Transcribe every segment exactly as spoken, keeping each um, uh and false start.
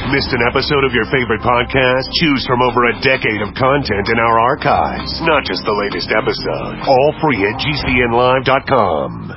Missed an episode of your favorite podcast? Choose from over a decade of content in our archives, not just the latest episode. All free at G C N live dot com.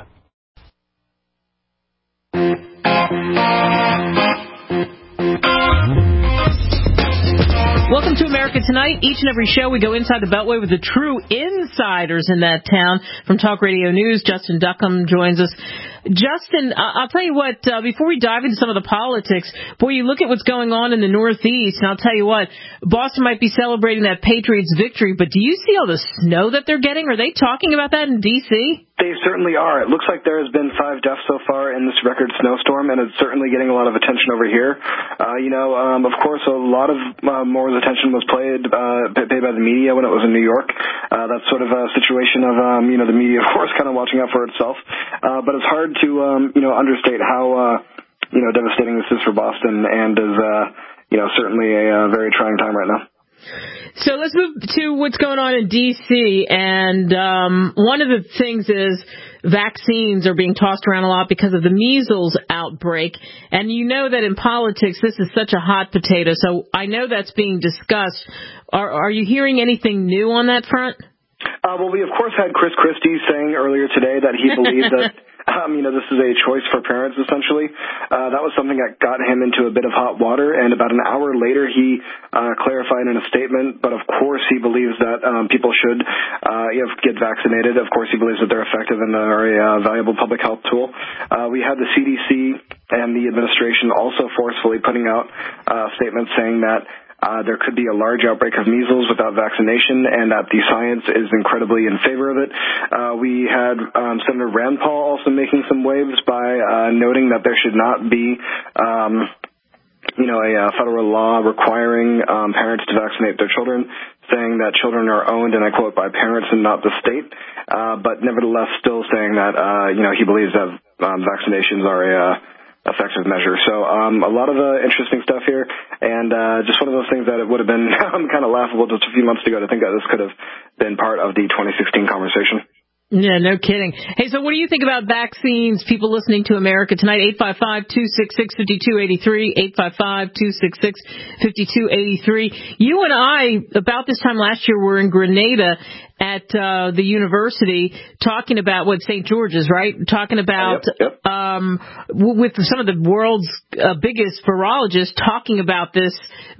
Welcome to America Tonight. Each and every show, we go inside the Beltway with the true insiders in that town. From Talk Radio News, Justin Duckham joins us. Justin, I'll tell you what, uh, before we dive into some of the politics, boy, you look at what's going on in the Northeast, and I'll tell you what, Boston might be celebrating that Patriots victory, but do you see all the snow that they're getting? Are they talking about that in D C? They certainly are. It looks like there has been five deaths so far in this record snowstorm, and it's certainly getting a lot of attention over here. Uh, you know, um, of course, a lot of uh, more attention was played, uh, paid by the media when it was in New York. Uh, that's sort of a situation of, um, you know, the media, of course, kind of watching out for itself. Uh, but it's hard to, um, you know, understate how, uh, you know, devastating this is for Boston, and is, uh, you know, certainly a uh, very trying time right now. So let's move to what's going on in D C, and um, one of the things is vaccines are being tossed around a lot because of the measles outbreak, and you know that in politics this is such a hot potato, so I know that's being discussed. Are, are you hearing anything new on that front? Uh, well, we, of course, had Chris Christie saying earlier today that he believed that, um, you know, this is a choice for parents, essentially. Uh, that was something that got him into a bit of hot water, and about an hour later he uh, clarified in a statement, but of course he believes that um, people should uh, you know, get vaccinated. Of course he believes that they're effective and are a uh, valuable public health tool. Uh, we had the C D C and the administration also forcefully putting out uh, statements saying that Uh, there could be a large outbreak of measles without vaccination, and that the science is incredibly in favor of it. Uh, we had um, Senator Rand Paul also making some waves by uh, noting that there should not be, um, you know, a uh, federal law requiring um, parents to vaccinate their children, saying that children are owned, and I quote, by parents and not the state. Uh, but nevertheless, still saying that, uh, you know, he believes that um, vaccinations are a uh, effective measure. So um, a lot of uh, interesting stuff here, and uh, just one of those things that it would have been kind of laughable just a few months ago to think that this could have been part of the twenty sixteen conversation. Yeah, no kidding. Hey, so what do you think about vaccines? People listening to America Tonight, eight five five, two six six, five two eight three, eight five five, two six six, five two eight three. You and I, about this time last year, were in Grenada at uh, the university talking about what Saint George's, right? Talking about yep, yep. um with some of the world's uh, biggest virologists talking about this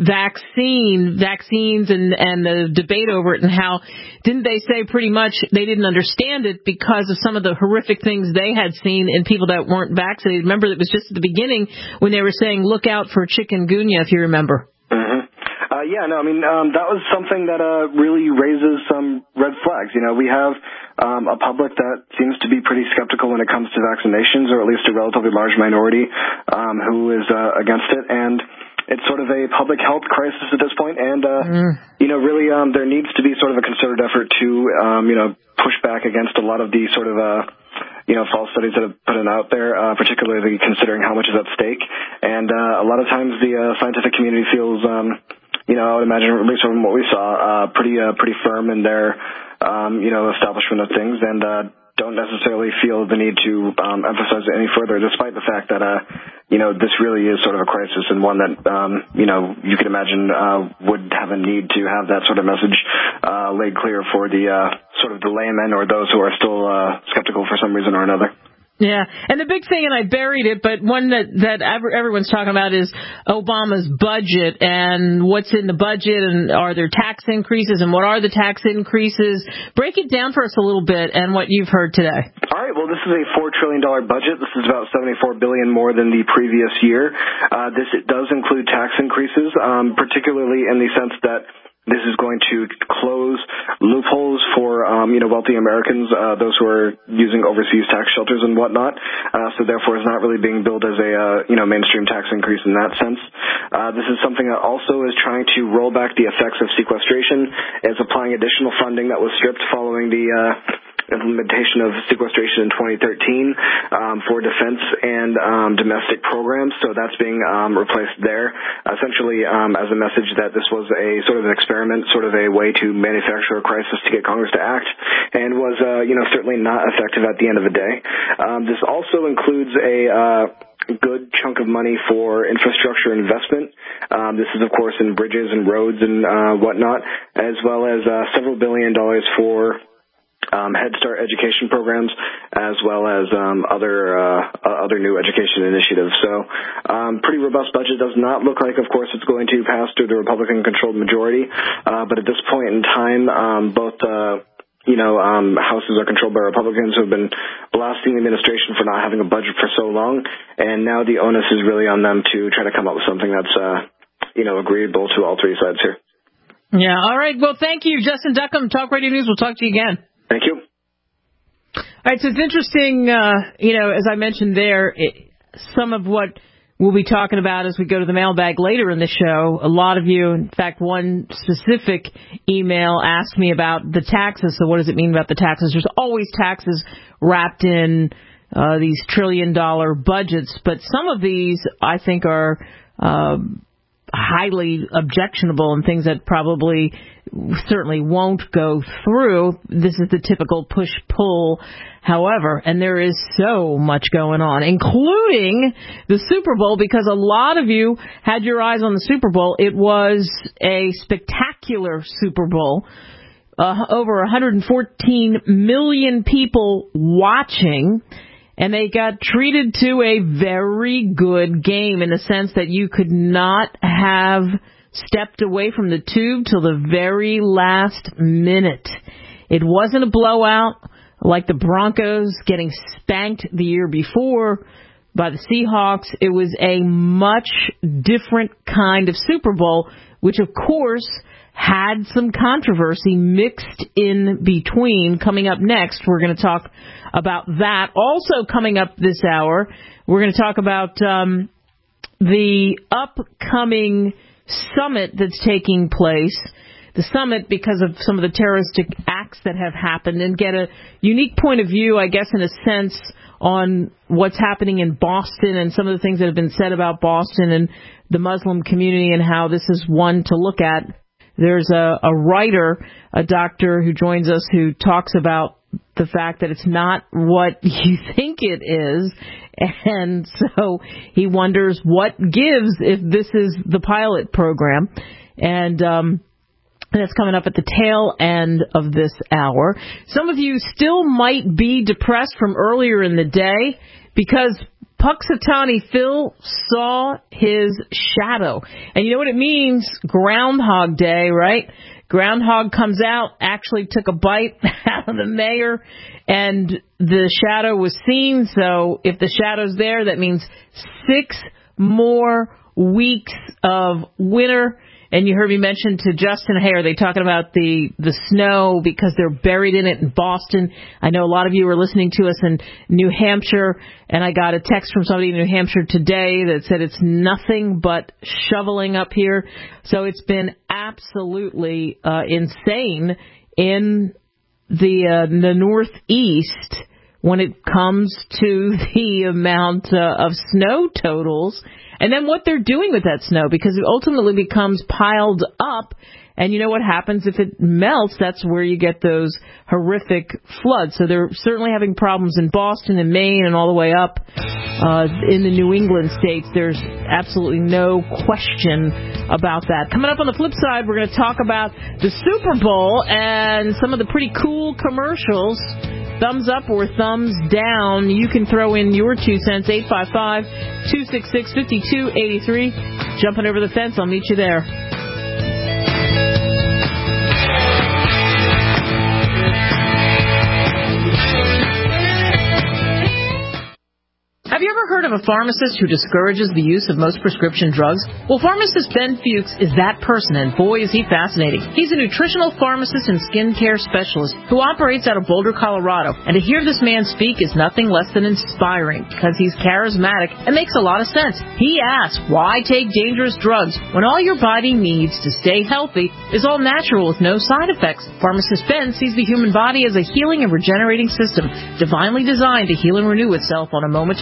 vaccine, vaccines and, and the debate over it, and how didn't they say pretty much they didn't understand it because of some of the horrific things they had seen in people that weren't vaccinated. Remember, it was just at the beginning when they were saying, look out for chikungunya, if you remember. Mm-hmm. Uh, yeah, no, I mean, um, that was something that uh, really raises some red flags. You know, we have um, a public that seems to be pretty skeptical when it comes to vaccinations, or at least a relatively large minority um, who is uh, against it. And it's sort of a public health crisis at this point. And, uh, mm. you know, really um, there needs to be sort of a concerted effort to, um, you know, push back against a lot of the sort of, uh, you know, false studies that have put it out there, uh, particularly considering how much is at stake. And uh, a lot of times the uh, scientific community feels, um, you know, I would imagine, at least from what we saw, uh, pretty uh, pretty firm in their, um, you know, establishment of things, and uh, don't necessarily feel the need to um, emphasize it any further, despite the fact that, uh, you know, this really is sort of a crisis, and one that, um, you know, you could imagine uh, would have a need to have that sort of message uh, laid clear for the uh, sort of the laymen or those who are still uh, skeptical for some reason or another. Yeah, and the big thing, and I buried it, but one that, that everyone's talking about is Obama's budget and what's in the budget, and are there tax increases, and what are the tax increases? Break it down for us a little bit and what you've heard today. All right, well, this is a four trillion dollars budget. This is about seventy-four billion dollars more than the previous year. Uh, this it does include tax increases, um, particularly in the sense that this is going to close loopholes for, um, you know, wealthy Americans, uh, those who are using overseas tax shelters and whatnot. Uh, so therefore it's not really being billed as a, uh, you know, mainstream tax increase in that sense. Uh, this is something that also is trying to roll back the effects of sequestration. It's applying additional funding that was stripped following the, uh, implementation of sequestration in twenty thirteen um, for defense and um, domestic programs. So that's being um, replaced there. Uh, essentially um, as a message that this was a sort of an experiment, sort of a way to manufacture a crisis to get Congress to act, and was, uh, you know, certainly not effective at the end of the day. Um, this also includes a uh, good chunk of money for infrastructure investment. Um, this is, of course, in bridges and roads and uh, whatnot, as well as uh, several billion dollars for Um, Head Start education programs, as well as um, other uh, other new education initiatives. So, um, pretty robust budget. Does not look like, of course, it's going to pass through the Republican-controlled majority. Uh, but at this point in time, um, both uh, you know um, houses are controlled by Republicans who have been blasting the administration for not having a budget for so long, and now the onus is really on them to try to come up with something that's uh, you know agreeable to all three sides here. Yeah. All right. Well, thank you, Justin Duckham, Talk Radio News. We'll talk to you again. Thank you. All right, so it's interesting, uh, you know, as I mentioned there, it, some of what we'll be talking about as we go to the mailbag later in the show. A lot of you, in fact, one specific email asked me about the taxes. So what does it mean about the taxes? There's always taxes wrapped in uh, these trillion-dollar budgets, but some of these, I think, are uh, highly objectionable and things that probably certainly won't go through. This is the typical push-pull, however, and there is so much going on, including the Super Bowl, because a lot of you had your eyes on the Super Bowl. It was a spectacular Super Bowl. Uh, over one hundred fourteen million people watching, and they got treated to a very good game in the sense that you could not have stepped away from the tube till the very last minute. It wasn't a blowout like the Broncos getting spanked the year before by the Seahawks. It was a much different kind of Super Bowl, which of course had some controversy mixed in between. Coming up next, we're going to talk about that. Also coming up this hour, we're going to talk about um, the upcoming summit that's taking place. The summit because of some of the terroristic acts that have happened, and get a unique point of view, I guess, in a sense, on what's happening in Boston and some of the things that have been said about Boston and the Muslim community and how this is one to look at. There's a, a writer, a doctor who joins us who talks about the fact that it's not what you think it is. And so he wonders what gives if this is the pilot program. And, um, and that's coming up at the tail end of this hour. Some of you still might be depressed from earlier in the day because Puxatawny Phil saw his shadow. And you know what it means? Groundhog Day, right? Groundhog comes out, actually took a bite out of the mayor, and the shadow was seen. So if the shadow's there, that means six more weeks of winter. And you heard me mention to Justin, hey, are they talking about the, the snow because they're buried in it in Boston? I know a lot of you are listening to us in New Hampshire, and I got a text from somebody in New Hampshire today that said it's nothing but shoveling up here. So it's been absolutely uh, insane in the, uh, the Northeast when it comes to the amount uh, of snow totals. And then what they're doing with that snow, because it ultimately becomes piled up. And you know what happens if it melts? That's where you get those horrific floods. So they're certainly having problems in Boston and Maine and all the way up uh, in the New England states. There's absolutely no question about that. Coming up on the flip side, we're going to talk about the Super Bowl and some of the pretty cool commercials. Thumbs up or thumbs down. You can throw in your two cents, eight five five, two six six, five two eight three. Jumping over the fence, I'll meet you there. Have you ever heard of a pharmacist who discourages the use of most prescription drugs? Well, pharmacist Ben Fuchs is that person, and boy, is he fascinating. He's a nutritional pharmacist and skincare specialist who operates out of Boulder, Colorado. And to hear this man speak is nothing less than inspiring because he's charismatic and makes a lot of sense. He asks, why take dangerous drugs when all your body needs to stay healthy is all natural with no side effects? Pharmacist Ben sees the human body as a healing and regenerating system, divinely designed to heal and renew itself on a moment-to-moment basis.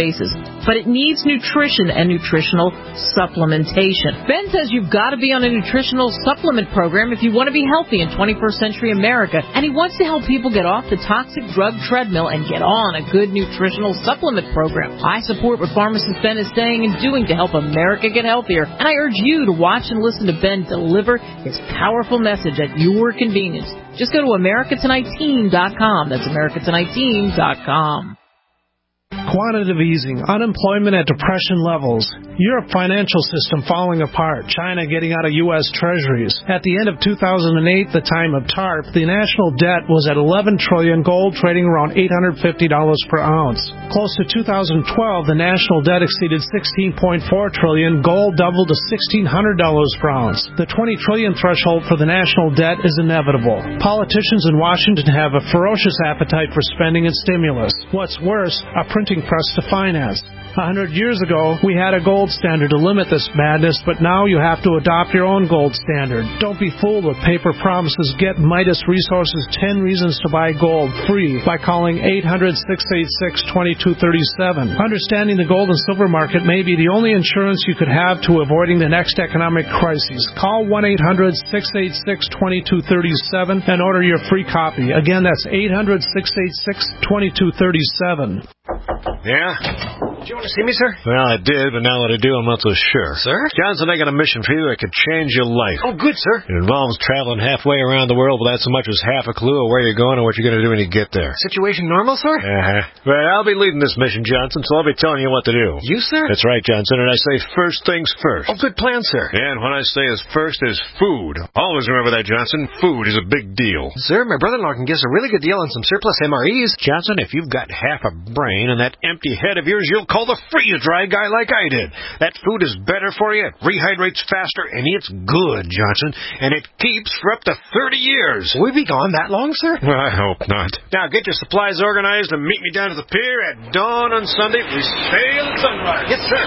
cases. But it needs nutrition and nutritional supplementation. Ben says you've got to be on a nutritional supplement program if you want to be healthy in twenty-first century America. And he wants to help people get off the toxic drug treadmill and get on a good nutritional supplement program. I support what pharmacist Ben is saying and doing to help America get healthier. And I urge you to watch and listen to Ben deliver his powerful message at your convenience. Just go to America Tonight Team dot com. That's America Tonight Team dot com. Quantitative easing, unemployment at depression levels, Europe financial system falling apart, China getting out of U S treasuries. At the end of two thousand eight, the time of TARP, the national debt was at eleven trillion dollars, gold trading around eight hundred fifty dollars per ounce. Close to two thousand twelve, the national debt exceeded sixteen point four trillion dollars, gold doubled to sixteen hundred dollars per ounce. The twenty trillion dollars threshold for the national debt is inevitable. Politicians in Washington have a ferocious appetite for spending and stimulus. What's worse, a printing press to finance. A hundred years ago, we had a gold standard to limit this madness, but now you have to adopt your own gold standard. Don't be fooled with paper promises. Get Midas Resources ten Reasons to Buy Gold free by calling eight hundred, six eight six, two two three seven. Understanding the gold and silver market may be the only insurance you could have to avoiding the next economic crisis. Call one eight hundred, six eight six, two two three seven and order your free copy. Again, that's eight hundred, six eight six, two two three seven. Yeah? Did you want to see me, sir? Well, I did, but now that I do, I'm not so sure. Sir? Johnson, I got a mission for you that could change your life. Oh, good, sir. It involves traveling halfway around the world without so much as half a clue of where you're going or what you're going to do when you get there. Situation normal, sir? Uh-huh. Well, I'll be leading this mission, Johnson, so I'll be telling you what to do. You, sir? That's right, Johnson, and I say first things first. Oh, good plan, sir. And when I say as first is food. Always remember that, Johnson. Food is a big deal. Sir, my brother-in-law can give us a really good deal on some surplus M R Es. Johnson, if you've got half a brain and that empty head of yours, you'll call the freeze-dry guy like I did. That food is better for you, it rehydrates faster, and it's good, Johnson, and it keeps for up to thirty years. Will we be gone that long, sir? Well, I hope not. Now, get your supplies organized and meet me down to the pier at dawn on Sunday. We sail at sunrise. Yes, sir.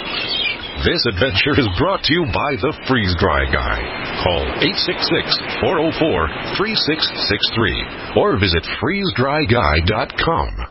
This adventure is brought to you by the Freeze-Dry Guy. Call eight six six, four oh four, three six six three or visit freeze dry guy dot com.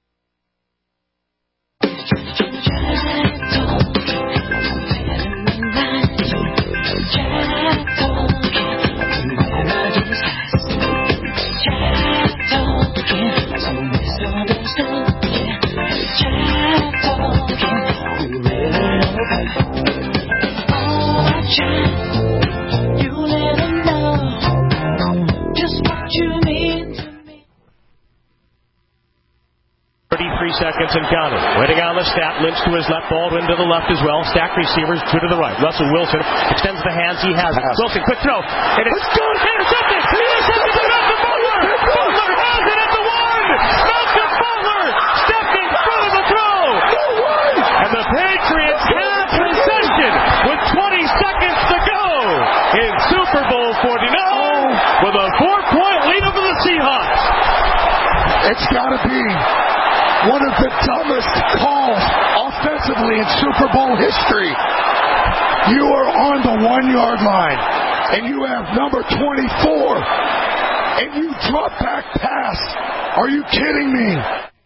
thirty-three seconds and counting. Waiting on the stat. Lynch to his left, Baldwin to the left as well. Stack receivers, two to the right. Russell Wilson extends the hands he has. Pass. Wilson, quick throw. And it's good. Intercepted. Intercepted to Malcolm Butler. Butler has it at the one. Malcolm Butler stepping through the throw. And the Patriots have possession with twenty seconds to go in Super Bowl forty-nine with a four-point lead over the Seahawks. It's got to be one of the dumbest calls offensively in Super Bowl history. You are on the one-yard line, and you have number twenty-four, and you drop back pass. Are you kidding me?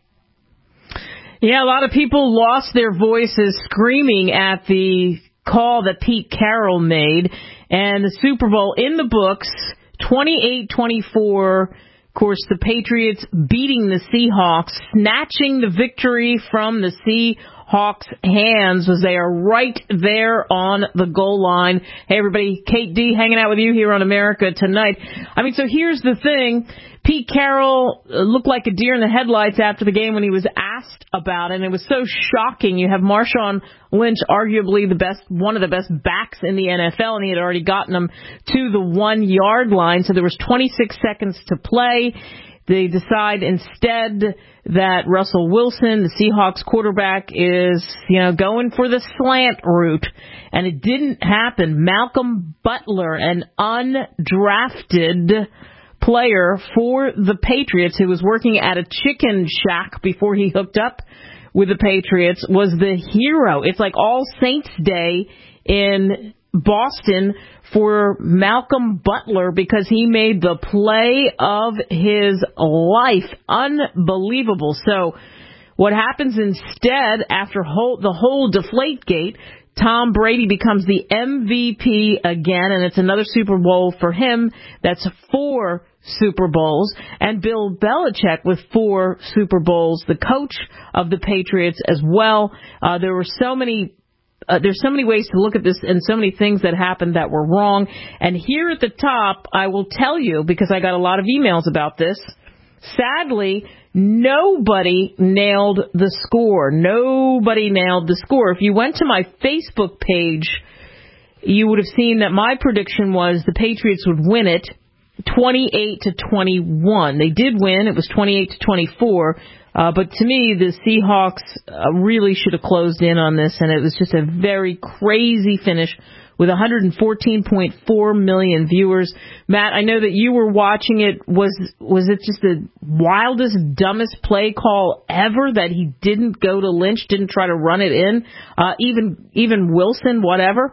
Yeah, a lot of people lost their voices screaming at the call that Pete Carroll made, and the Super Bowl in the books, twenty-eight twenty-four. Of course, the Patriots beating the Seahawks, snatching the victory from the Seahawks' hands as they are right there on the goal line. Hey, everybody, Kate D hanging out with you here on America Tonight. I mean, so here's the thing. Pete Carroll looked like a deer in the headlights after the game when he was asked about it, and it was so shocking. You have Marshawn Lynch, arguably the best, one of the best backs in the N F L, and he had already gotten them to the one-yard line, so there was twenty-six seconds to play. They decide instead that Russell Wilson, the Seahawks quarterback, is, you know, going for the slant route, and it didn't happen. Malcolm Butler, an undrafted player for the Patriots who was working at a chicken shack before he hooked up with the Patriots, was the hero. It's like All Saints Day in Boston for Malcolm Butler because he made the play of his life. Unbelievable. So What happens instead after whole, the whole Deflategate? Tom Brady becomes the M V P again, and it's another Super Bowl for him. That's four Super Bowls. And Bill Belichick with four Super Bowls, the coach of the Patriots as well. Uh, there were so many Uh, there's so many ways to look at this and so many things that happened that were wrong. And here at the top, I will tell you, because I got a lot of emails about this, sadly, nobody nailed the score. Nobody nailed the score. If you went to my Facebook page, you would have seen that my prediction was the Patriots would win it twenty-eight to twenty-one. They did win. It was twenty-eight to twenty-four. Uh, but to me, the Seahawks uh, really should have closed in on this, and it was just a very crazy finish with one hundred fourteen point four million viewers. Matt, I know that you were watching it. Was was it just the wildest, dumbest play call ever that he didn't go to Lynch, didn't try to run it in? Uh, even even Wilson, whatever?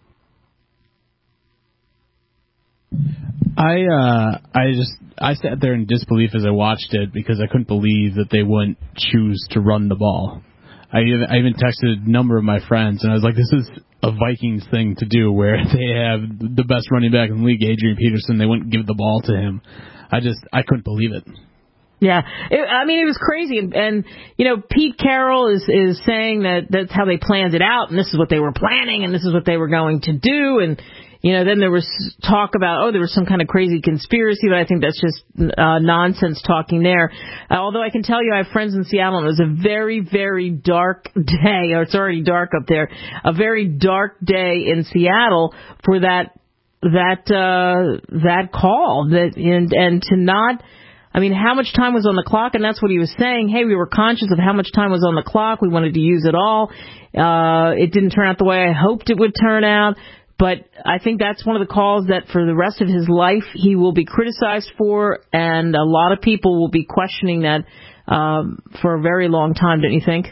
I uh, I just I sat there in disbelief as I watched it because I couldn't believe that they wouldn't choose to run the ball. I even, I even texted a number of my friends, and I was like, this is a Vikings thing to do where they have the best running back in the league, Adrian Peterson. They wouldn't give the ball to him. I just I couldn't believe it. Yeah, it, I mean, it was crazy. And, and, you know, Pete Carroll is, is saying that that's how they planned it out, and this is what they were planning, and this is what they were going to do. And, you know, then there was talk about, oh, there was some kind of crazy conspiracy, but I think that's just uh, nonsense talking there. Uh, although I can tell you I have friends in Seattle, and it was a very, very dark day, or it's already dark up there, a very dark day in Seattle for that that uh, that call. That and and to not... I mean, how much time was on the clock? And that's what he was saying. Hey, we were conscious of how much time was on the clock. We wanted to use it all. Uh, it didn't turn out the way I hoped it would turn out. But I think that's one of the calls that for the rest of his life he will be criticized for. And a lot of people will be questioning that um, for a very long time, don't you think?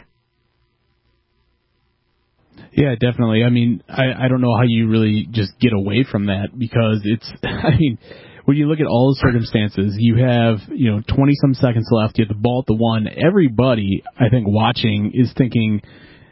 Yeah, definitely. I mean, I, I don't know how you really just get away from that because it's, I mean, when you look at all the circumstances, you have, you know, twenty-some seconds left. You have the ball at the one. Everybody, I think, watching is thinking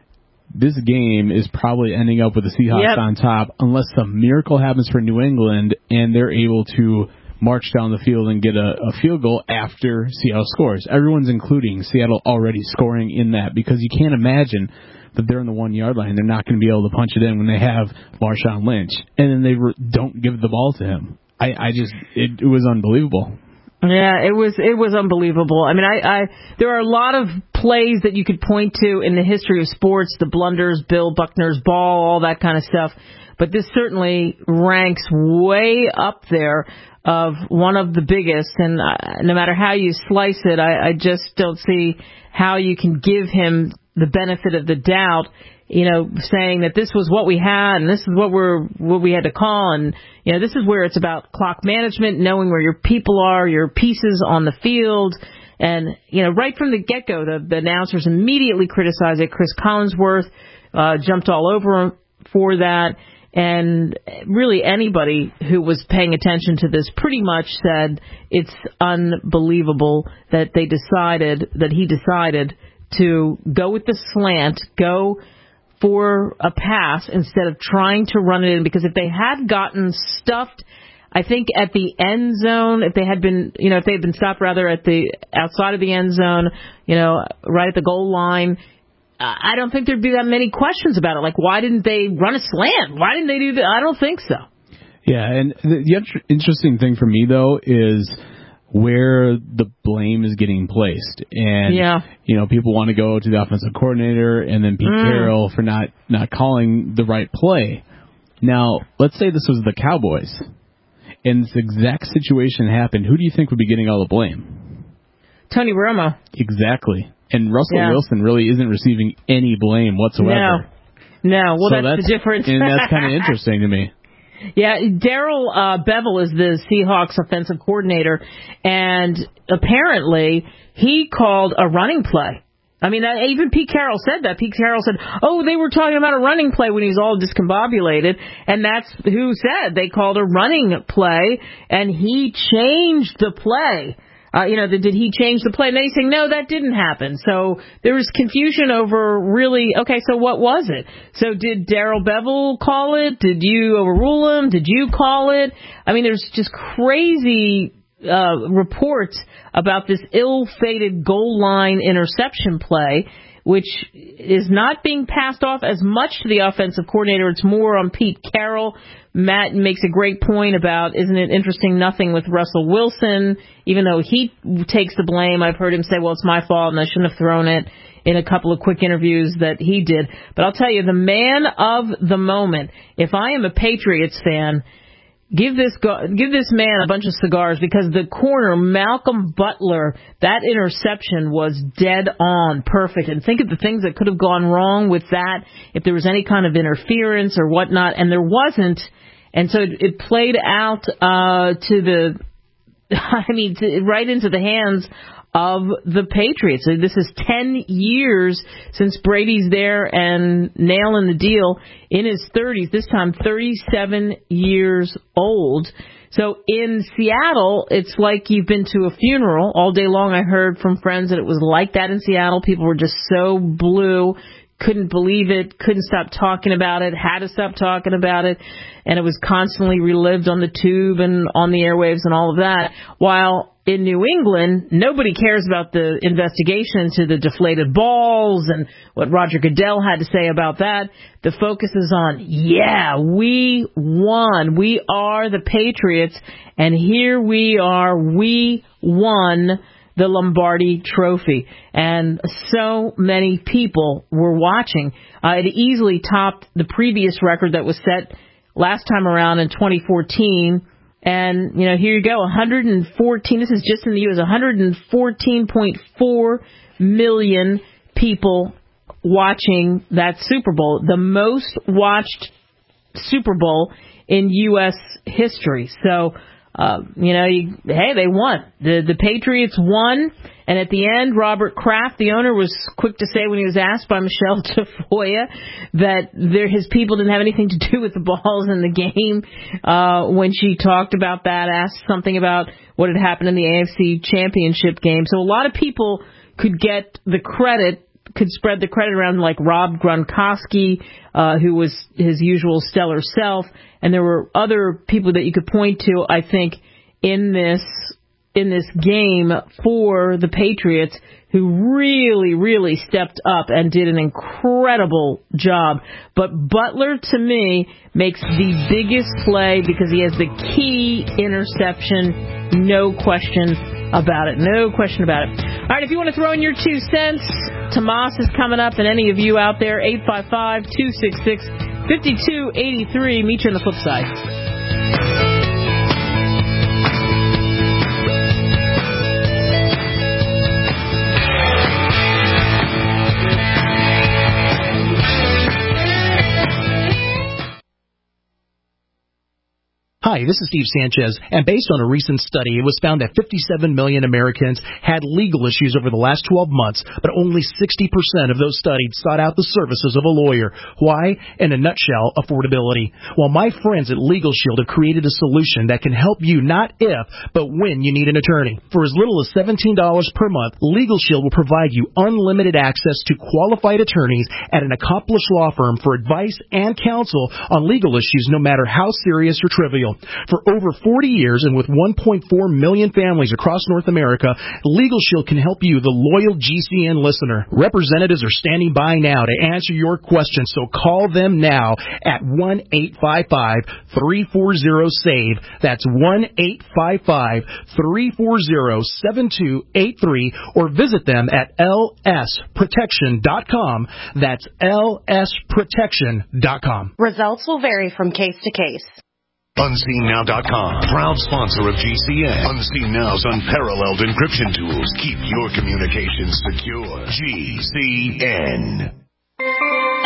this game is probably ending up with the Seahawks yep. on top unless some miracle happens for New England and they're able to march down the field and get a, a field goal after Seattle scores. Everyone's including Seattle already scoring in that because you can't imagine that they're in the one-yard line. They're not going to be able to punch it in when they have Marshawn Lynch. And then they re- don't give the ball to him. I, I just, it, it was unbelievable. Yeah, it was it was unbelievable. I mean, I, I there are a lot of plays that you could point to in the history of sports, the blunders, Bill Buckner's ball, all that kind of stuff. But this certainly ranks way up there of one of the biggest. And uh, no matter how you slice it, I, I just don't see how you can give him the benefit of the doubt, you know, saying that this was what we had and this is what we're what we had to call, and you know, this is where it's about clock management, knowing where your people are, your pieces on the field, and you know, right from the get-go, the, the announcers immediately criticized it. Chris Collinsworth uh, jumped all over him for that, and really anybody who was paying attention to this pretty much said it's unbelievable that they decided that he decided to go with the slant, go for a pass instead of trying to run it in, because if they had gotten stuffed, I think at the end zone, if they had been, you know, if they had been stopped rather at the outside of the end zone, you know, right at the goal line, I don't think there'd be that many questions about it. Like, why didn't they run a slant? Why didn't they do that? I don't think so. Yeah, and the, the interesting thing for me, though, is where the blame is getting placed. And, yeah. you know, people want to go to the offensive coordinator and then Pete mm. Carroll for not, not calling the right play. Now, let's say this was the Cowboys, and this exact situation happened. Who do you think would be getting all the blame? Tony Romo. Exactly. And Russell yeah. Wilson really isn't receiving any blame whatsoever. No. No. Well, so that's, that's the difference. And that's kind of interesting to me. Yeah, Darrell uh, Bevell is the Seahawks offensive coordinator, and apparently he called a running play. I mean, that, even Pete Carroll said that. Pete Carroll said, oh, they were talking about a running play when he's all discombobulated, and that's who said they called a running play, and he changed the play. Uh, you know, the, did he change the play? And they say, no, that didn't happen. So there was confusion over really, okay, so what was it? So did Darrell Bevell call it? Did you overrule him? Did you call it? I mean, there's just crazy uh, reports about this ill-fated goal line interception play, which is not being passed off as much to the offensive coordinator. It's more on Pete Carroll. Matt makes a great point about, isn't it interesting, nothing with Russell Wilson, even though he takes the blame. I've heard him say, well, it's my fault and I shouldn't have thrown it in a couple of quick interviews that he did. But I'll tell you, the man of the moment, if I am a Patriots fan, Give this go- give this man a bunch of cigars, because the corner, Malcolm Butler, that interception was dead on, perfect. And think of the things that could have gone wrong with that, if there was any kind of interference or whatnot, and there wasn't. And so it, it played out uh, to the, I mean, to, right into the hands of the Patriots. So this is ten years since Brady's there and nailing the deal in his thirties, this time thirty-seven years old. So in Seattle, it's like you've been to a funeral. All day long I heard from friends that it was like that in Seattle. People were just so blue, couldn't believe it, couldn't stop talking about it, had to stop talking about it, and it was constantly relived on the tube and on the airwaves and all of that. While in New England, nobody cares about the investigation into the deflated balls and what Roger Goodell had to say about that. The focus is on, yeah, we won. We are the Patriots, and here we are. We won the Lombardi Trophy. And so many people were watching. Uh, it easily topped the previous record that was set last time around in twenty fourteen. And, you know, here you go, one hundred fourteen, this is just in the U S, one hundred fourteen point four million people watching that Super Bowl, the most watched Super Bowl in U S history. So, uh, you know, you, hey, they won. The the Patriots won. And at the end, Robert Kraft, the owner, was quick to say when he was asked by Michelle Tafoya that there, his people didn't have anything to do with the balls in the game. Uh, when she talked about that, asked something about what had happened in the A F C Championship game. So a lot of people could get the credit, could spread the credit around, like Rob Gronkowski, uh, who was his usual stellar self. And there were other people that you could point to, I think, in this in this game for the Patriots, who really, really stepped up and did an incredible job. But Butler, to me, makes the biggest play because he has the key interception. No question about it. No question about it. All right, if you want to throw in your two cents, Tomas is coming up, and any of you out there, eight five five, two six six, five two eight three. Meet you on the flip side. Hi, this is Steve Sanchez, and based on a recent study, it was found that fifty-seven million Americans had legal issues over the last twelve months, but only sixty percent of those studied sought out the services of a lawyer. Why? In a nutshell, affordability. Well, my friends at Legal Shield have created a solution that can help you not if, but when you need an attorney. For as little as seventeen dollars per month, Legal Shield will provide you unlimited access to qualified attorneys at an accomplished law firm for advice and counsel on legal issues, no matter how serious or trivial. For over forty years and with one point four million families across North America, Legal Shield can help you, the loyal G C N listener. Representatives are standing by now to answer your questions, so call them now at one eight five five, three four zero, SAVE. That's one eight five five, three four zero, seven two eight three, or visit them at L S protection dot com. That's L S protection dot com. Results will vary from case to case. Unseen Now dot com, proud sponsor of G C N. Unseen Now's unparalleled encryption tools keep your communications secure. G C N.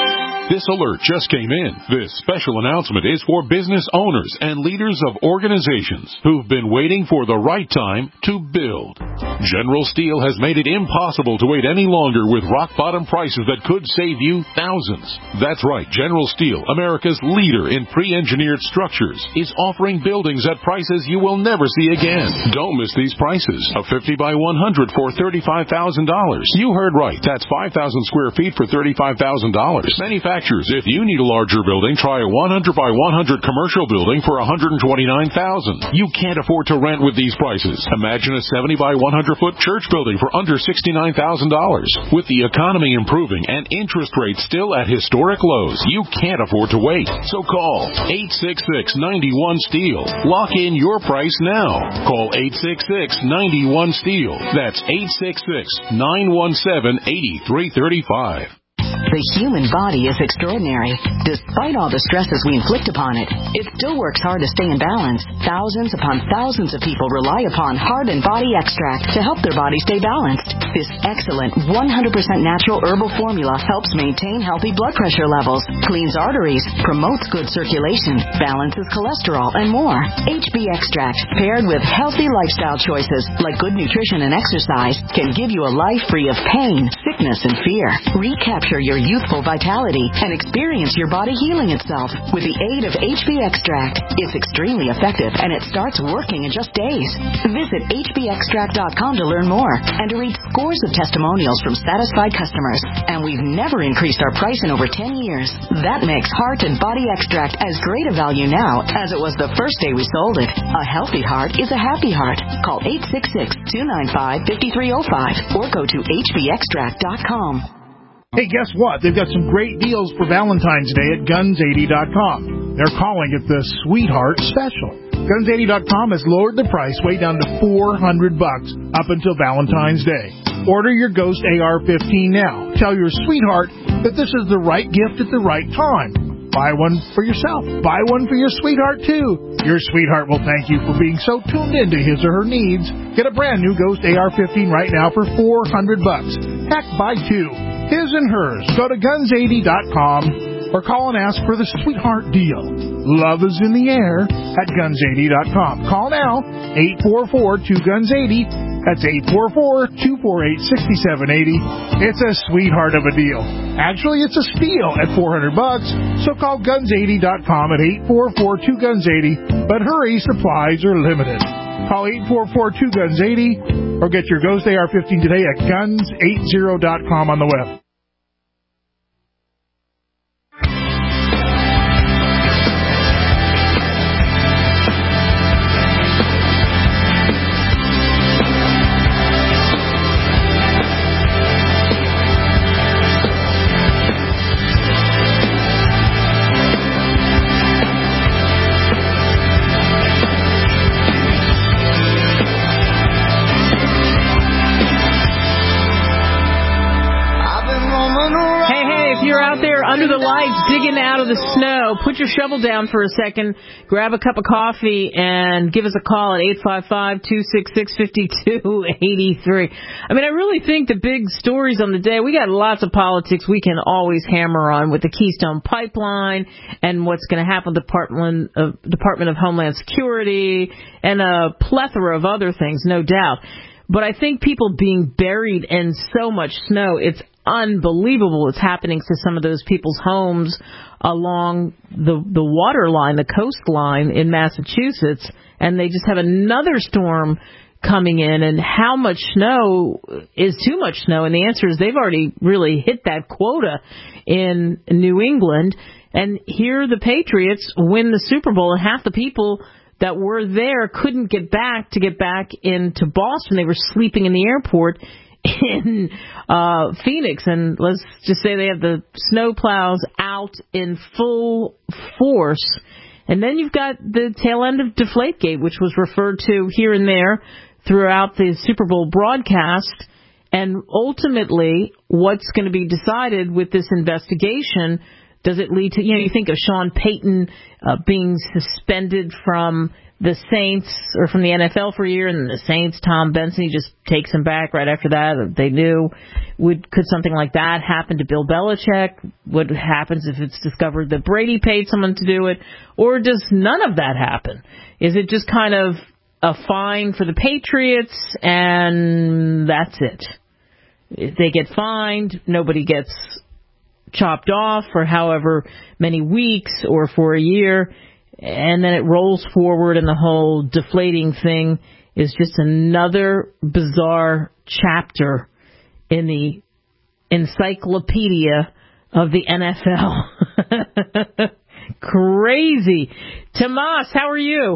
This alert just came in. This special announcement is for business owners and leaders of organizations who've been waiting for the right time to build. General Steel has made it impossible to wait any longer with rock-bottom prices that could save you thousands. That's right. General Steel, America's leader in pre-engineered structures, is offering buildings at prices you will never see again. Don't miss these prices. A fifty by one hundred for thirty-five thousand dollars. You heard right. That's five thousand square feet for thirty-five thousand dollars. Manufacturers, if you need a larger building, try a one hundred by one hundred commercial building for one hundred twenty-nine thousand dollars. You can't afford to rent with these prices. Imagine a seventy by one hundred foot church building for under sixty-nine thousand dollars. With the economy improving and interest rates still at historic lows, you can't afford to wait. So call eight six six, nine one, STEEL. Lock in your price now. Call eight six six, nine one, STEEL. That's eight six six, nine one seven, eight three three five. The human body is extraordinary. Despite all the stresses we inflict upon it, it still works hard to stay in balance. Thousands upon thousands of people rely upon Heart and Body Extract to help their body stay balanced. This excellent one hundred percent natural herbal formula helps maintain healthy blood pressure levels, cleans arteries, promotes good circulation, balances cholesterol, and more. H B Extract, paired with healthy lifestyle choices like good nutrition and exercise, can give you a life free of pain, sickness, and fear. Recapture your youthful vitality and experience your body healing itself with the aid of H B Extract. It's extremely effective and it starts working in just days. Visit H B extract dot com to learn more and to read scores of testimonials from satisfied customers. And we've never increased our price in over ten years. That makes Heart and Body Extract as great a value now as it was the first day we sold it. A healthy heart is a happy heart. Call eight six six, two nine five, five three zero five or go to H B extract dot com. Hey, guess what? They've got some great deals for Valentine's Day at guns eighty dot com. They're calling it the Sweetheart Special. guns eighty dot com has lowered the price way down to four hundred bucks up until Valentine's Day. Order your Ghost A R fifteen now. Tell your sweetheart that this is the right gift at the right time. Buy one for yourself. Buy one for your sweetheart, too. Your sweetheart will thank you for being so tuned into his or her needs. Get a brand new Ghost A R fifteen right now for four hundred bucks. Heck, buy two. His and hers. Go to guns eighty dot com or call and ask for the Sweetheart Deal. Love is in the air at guns eighty dot com. Call now, eight four four, two guns eighty. That's eight four four, two four eight, six seven eight zero. It's a sweetheart of a deal. Actually, it's a steal at four hundred bucks. So call guns eighty dot com at eight four four, two guns eighty. But hurry, supplies are limited. Call eight four four, two guns eighty or get your Ghost A R fifteen today at guns eighty dot com on the web. Under the lights, digging out of the snow, put your shovel down for a second, grab a cup of coffee, and give us a call at eight five five, two six six, five two eight three. I mean, I really think the big stories on the day, we got lots of politics we can always hammer on with the Keystone Pipeline and what's going to happen with the Department of, Department of Homeland Security and a plethora of other things, no doubt. But I think people being buried in so much snow, it's unbelievable what's happening to some of those people's homes along the the water line, the coastline in Massachusetts, and they just have another storm coming in. And how much snow is too much snow? And the answer is they've already really hit that quota in New England. And here the Patriots win the Super Bowl, and half the people that were there couldn't get back to get back into Boston. They were sleeping in the airport in uh Phoenix, and let's just say they have the snow plows out in full force. And then you've got the tail end of Deflategate, which was referred to here and there throughout the Super Bowl broadcast. And ultimately, what's going to be decided with this investigation, Does it lead to, you know, you think of Sean Payton uh, being suspended from the Saints or from the N F L for a year, and the Saints, Tom Benson, he just takes him back right after that. They knew. Would could something like that happen to Bill Belichick? What happens if it's discovered that Brady paid someone to do it? Or does none of that happen? Is it just kind of a fine for the Patriots and that's it? If they get fined, nobody gets chopped off for however many weeks or for a year, and then it rolls forward, and the whole deflating thing is just another bizarre chapter in the encyclopedia of the N F L. Crazy. Tomas, how are you?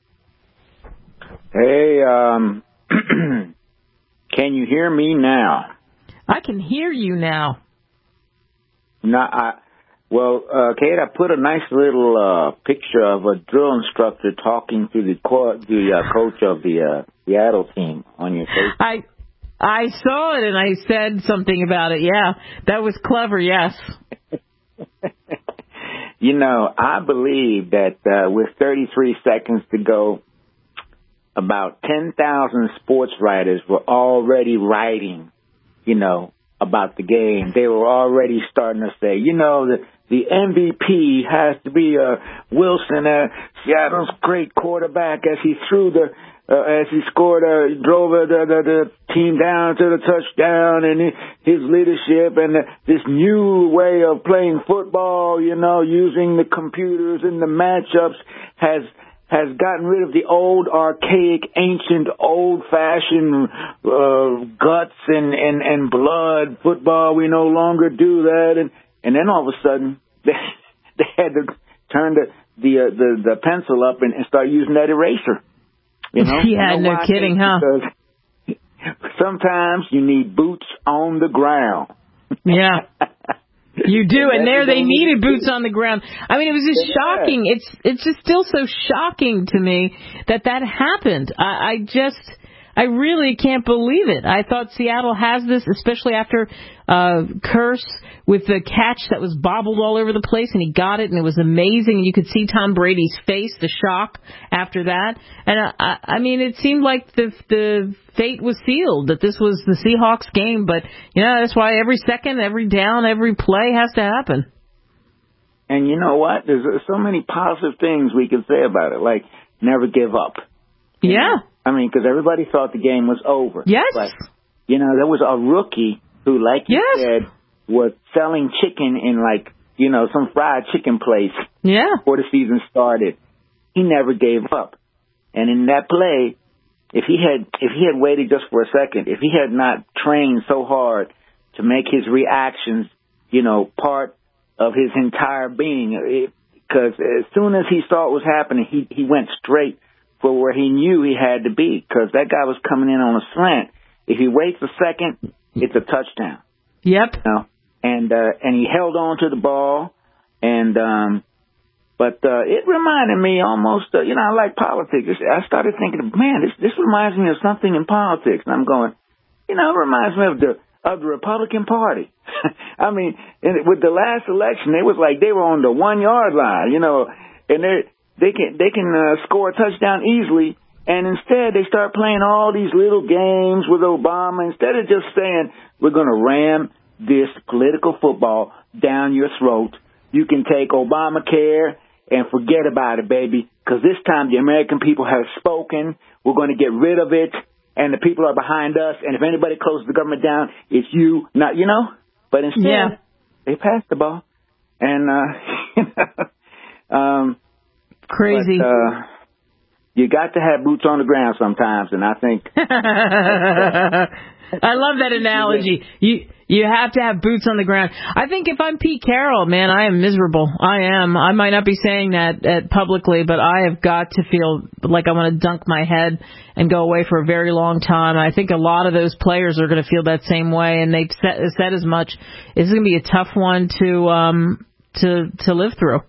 Hey, um, can you hear me now? I can hear you now. No, I, well, uh, Kate, I put a nice little uh, picture of a drill instructor talking to the co- the uh, coach of the uh, Seattle team on your Facebook. I I saw it and I said something about it. Yeah, that was clever. Yes. You know, I believe that uh, with thirty-three seconds to go, about ten thousand sports writers were already writing, you know, about the game. They were already starting to say, you know, the, the M V P has to be uh, Wilson, uh, Seattle's great quarterback, as he threw the, uh, as he scored, uh, drove uh, the, the, the team down to the touchdown, and his leadership and the, this new way of playing football, you know, using the computers and the matchups has has gotten rid of the old, archaic, ancient, old-fashioned uh, guts and, and, and blood football. We no longer do that. And, and then all of a sudden, they, they had to turn the the, uh, the, the pencil up and, and start using that eraser. You know? Yeah, you know no kidding, huh? Because sometimes you need boots on the ground. Yeah. You do, and there they needed boots on the ground. I mean, it was just shocking. It's it's just still so shocking to me that that happened. I, I just, I really can't believe it. I thought Seattle has this, especially after uh, Curse with the catch that was bobbled all over the place, and he got it, and it was amazing. You could see Tom Brady's face, the shock after that. And uh, I, I mean, it seemed like the the fate was sealed, that this was the Seahawks game. But, you know, that's why every second, every down, every play has to happen. And you know what? There's so many positive things we can say about it, like never give up. Yeah. You know? I mean, because everybody thought the game was over. Yes. But, you know, there was a rookie who, like you yes. said, was selling chicken in, like, you know, some fried chicken place yeah. before the season started. He never gave up. And in that play, if he had if he had waited just for a second, if he had not trained so hard to make his reactions, you know, part of his entire being, because as soon as he saw what was happening, he, he went straight for where he knew he had to be, because that guy was coming in on a slant. If he waits a second, it's a touchdown. Yep. You know? And uh, and he held on to the ball, and um, but uh, it reminded me almost, uh, you know, I like politics. I started thinking, man, this this reminds me of something in politics, and I'm going, you know, it reminds me of the of the Republican Party. I mean, and with the last election, it was like they were on the one yard line, you know, and they they can they can uh, score a touchdown easily. And instead, they start playing all these little games with Obama. Instead of just saying, we're going to ram this political football down your throat, you can take Obamacare and forget about it, baby, because this time the American people have spoken. We're going to get rid of it, and the people are behind us. And if anybody closes the government down, it's you, not, you know. But instead, yeah. they passed the ball. And, uh, you know, um, crazy. But, uh, you got to have boots on the ground sometimes, and I think I love that analogy. You you have to have boots on the ground. I think if I'm Pete Carroll, man, I am miserable. I am. I might not be saying that uh, publicly, but I have got to feel like I want to dunk my head and go away for a very long time. I think a lot of those players are going to feel that same way, and they've said, said as much. It's going to be a tough one to um to to live through.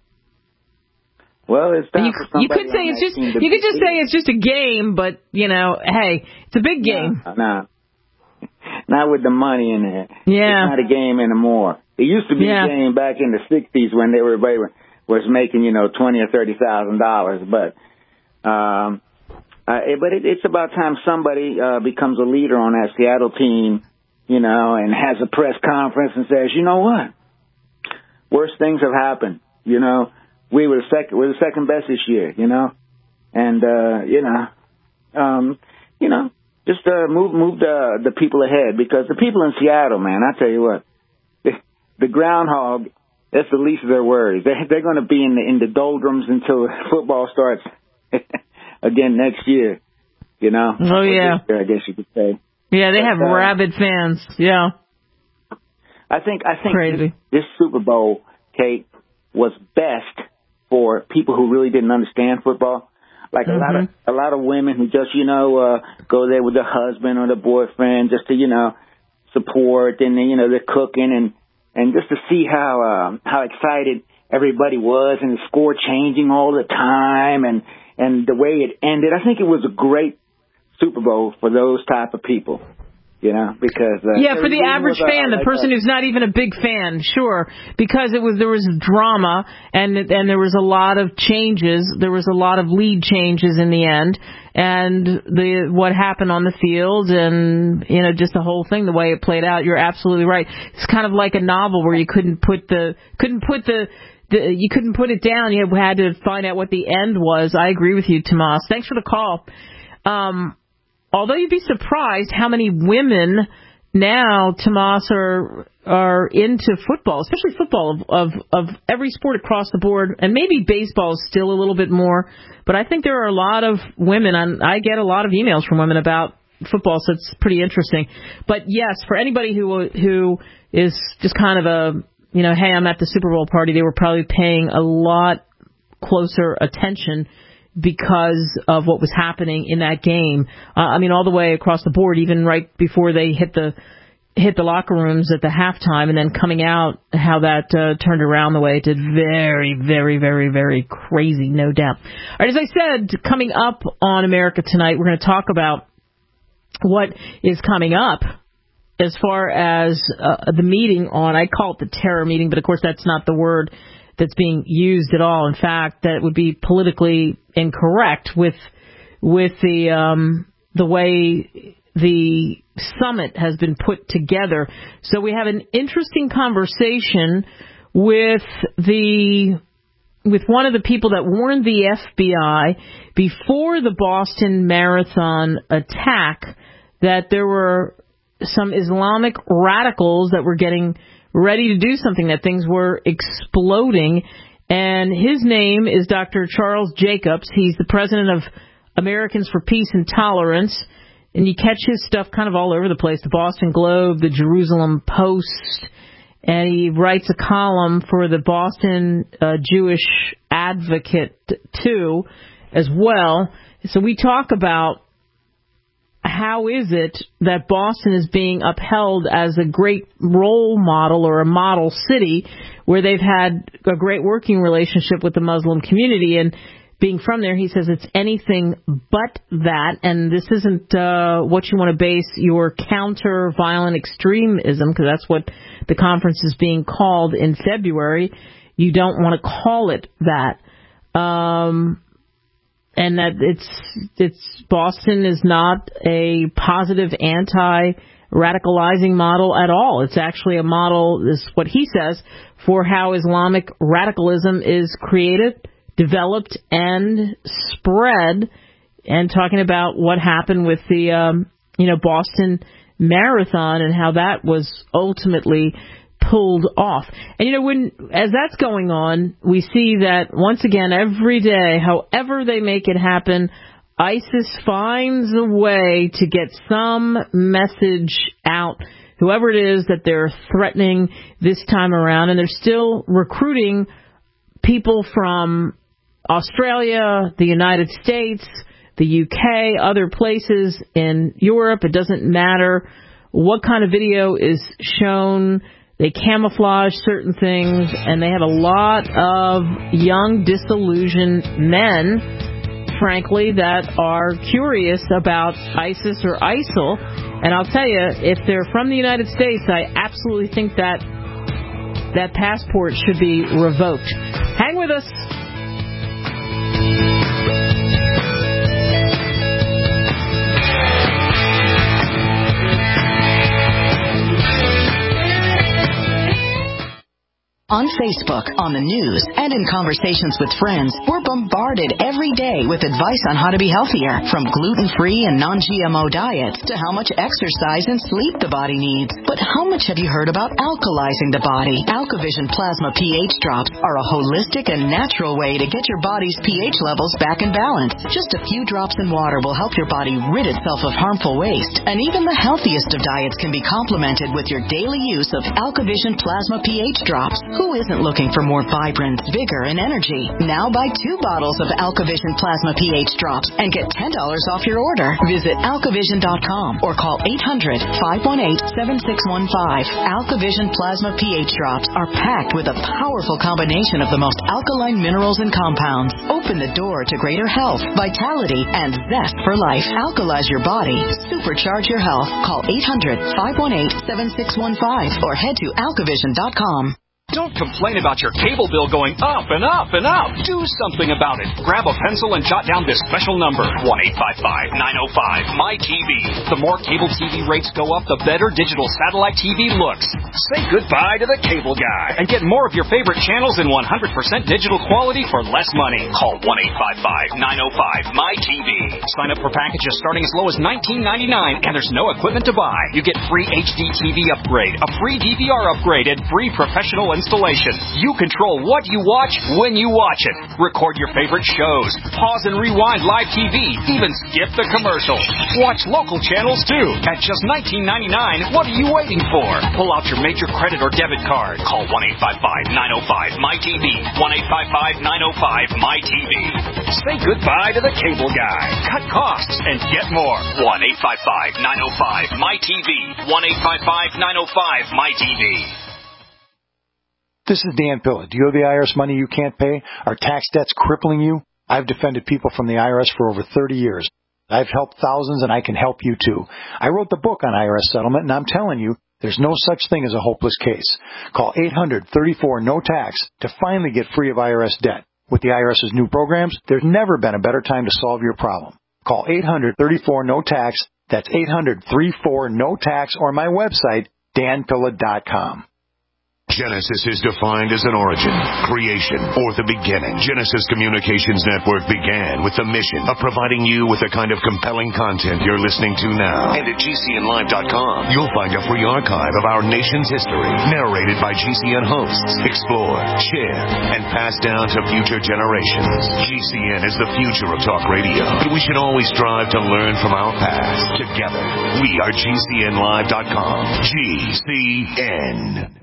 Well, it's time you, for somebody you could say it's just you could just say it's just a game, but you know, hey, it's a big game. No, no. Not with the money in it. Yeah, it's not a game anymore. It used to be yeah. a game back in the sixties when everybody was making, you know, twenty or thirty thousand dollars. But, um, uh, but it, it's about time somebody uh, becomes a leader on that Seattle team, you know, and has a press conference and says, you know what, worse things have happened. You know, we were second, we're the second best this year. You know, and uh, you know, um, you know, just uh, move move the the people ahead, because the people in Seattle, man, I tell you what. The groundhog, that's the least of their worries. They, they're going to be in the, in the doldrums until football starts again next year, you know? Oh, yeah. Year, I guess you could say. Yeah, they but, have uh, rabid fans. Yeah. I think I think Crazy. This, this Super Bowl, Kate, was best for people who really didn't understand football. Like mm-hmm. a lot of a lot of women who just, you know, uh, go there with their husband or their boyfriend just to, you know, support, and, you know, they're cooking and And just to see how uh, how excited everybody was, and the score changing all the time, and, and the way it ended, I think it was a great Super Bowl for those type of people, you know, because uh, yeah, for the average fan, the person who's not even a big fan, sure, because it was there was drama and and there was a lot of changes, there was a lot of lead changes in the end. And the what happened on the field, and you know, just the whole thing, the way it played out. You're absolutely right. It's kind of like a novel where you couldn't put the couldn't put the, the you couldn't put it down. You had to find out what the end was. I agree with you, Tomas. Thanks for the call. Um, although you'd be surprised how many women now, Tomas, are are into football, especially football of, of of every sport across the board, and maybe baseball is still a little bit more. But I think there are a lot of women, and I get a lot of emails from women about football, so it's pretty interesting. But yes, for anybody who who is just kind of a, you know, hey, I'm at the Super Bowl party, they were probably paying a lot closer attention because of what was happening in that game. Uh, I mean, all the way across the board, even right before they hit the hit the locker rooms at the halftime, and then coming out, how that uh, turned around the way it did. Very, very, very, very crazy, no doubt. All right, as I said, coming up on America Tonight, we're going to talk about what is coming up as far as uh, the meeting on, I call it the terror meeting, but of course that's not the word that's being used at all. In fact, that would be politically incorrect with with the um, the way the summit has been put together. So we have an interesting conversation with the with one of the people that warned the F B I before the Boston Marathon attack that there were some Islamic radicals that were getting ready to do something, that things were exploding. And his name is Doctor Charles Jacobs. He's the president of Americans for Peace and Tolerance. And you catch his stuff kind of all over the place, the Boston Globe, the Jerusalem Post, and he writes a column for the Boston uh, Jewish Advocate, too, as well. So we talk about how is it that Boston is being upheld as a great role model or a model city where they've had a great working relationship with the Muslim community. And being from there, he says it's anything but that, and this isn't uh, what you want to base your counter-violent extremism, because that's what the conference is being called in February. You don't want to call it that. Um, and that it's it's Boston is not a positive anti-radicalizing model at all. It's actually a model, this is what he says, for how Islamic radicalism is created, developed, and spread, and talking about what happened with the um, you know Boston Marathon and how that was ultimately pulled off. And you know, when as that's going on, we see that once again every day, however they make it happen, ISIS finds a way to get some message out, whoever it is that they're threatening this time around, and they're still recruiting people from Australia, the United States, the U K, other places in Europe. It doesn't matter what kind of video is shown. They camouflage certain things, and they have a lot of young, disillusioned men, frankly, that are curious about ISIS or ISIL. And I'll tell you, if they're from the United States, I absolutely think that that passport should be revoked. Hang with us. On Facebook, on the news, and in conversations with friends, we're bombarded every day with advice on how to be healthier, from gluten-free and non-G M O diets to how much exercise and sleep the body needs. But how much have you heard about alkalizing the body? AlkaVision Plasma pH drops are a holistic and natural way to get your body's pH levels back in balance. Just a few drops in water will help your body rid itself of harmful waste. And even the healthiest of diets can be complemented with your daily use of AlkaVision Plasma pH drops. Who isn't looking for more vibrance, vigor, and energy? Now buy two bottles of AlkaVision Plasma pH drops and get ten dollars off your order. Visit alkavision dot com or call eight hundred, five one eight, seven six one five. AlkaVision Plasma pH drops are packed with a powerful combination of the most alkaline minerals and compounds. Open the door to greater health, vitality, and zest for life. Alkalize your body. Supercharge your health. Call eight hundred, five one eight, seven six one five or head to alkavision dot com. Don't complain about your cable bill going up and up and up. Do something about it. Grab a pencil and jot down this special number, one eight five five, nine oh five, M Y T V. The more cable T V rates go up, the better digital satellite T V looks. Say goodbye to the cable guy and get more of your favorite channels in one hundred percent digital quality for less money. Call one eight five five, nine oh five, M Y T V. Sign up for packages starting as low as nineteen ninety-nine, and there's no equipment to buy. You get free H D T V upgrade, a free D V R upgrade, and free professional installation. You control what you watch when you watch it. Record your favorite shows. Pause and rewind live T V. Even skip the commercials. Watch local channels too. At just nineteen ninety-nine, what are you waiting for? Pull out your major credit or debit card. Call one eight five five, nine oh five, M Y T V. one eight five five, nine oh five, M Y T V. Say goodbye to the cable guy. Cut costs and get more. one eight five five, nine oh five, M Y T V. one eight five five, nine oh five, M Y T V. This is Dan Pilla. Do you owe the I R S money you can't pay? Are tax debts crippling you? I've defended people from the I R S for over thirty years. I've helped thousands, and I can help you too. I wrote the book on I R S settlement, and I'm telling you, there's no such thing as a hopeless case. Call eight hundred, thirty-four, no tax to finally get free of I R S debt. With the IRS's new programs, there's never been a better time to solve your problem. Call eight hundred, thirty-four, no tax. That's eight hundred, thirty-four, no tax, or my website, dan pilla dot com. Genesis is defined as an origin, creation, or the beginning. Genesis Communications Network began with the mission of providing you with the kind of compelling content you're listening to now. And at G C N live dot com, you'll find a free archive of our nation's history, narrated by G C N hosts, explored, shared, and passed down to future generations. G C N is the future of talk radio, but we should always strive to learn from our past. Together, we are G C N live dot com. G C N.